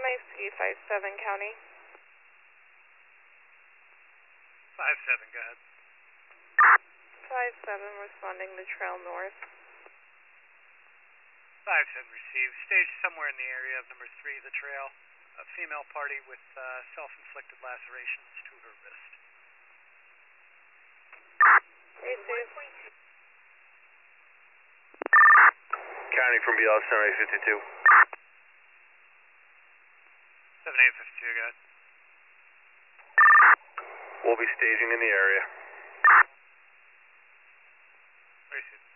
IC57 County. 5-7, go ahead. 5-7 responding to trail north. 5-7 received. Staged somewhere in the area of number 3, the trail. A female party with self-inflicted lacerations to her wrist. Receive. County from BL 7852. 7852, go ahead. We'll be staging in the area. Receive.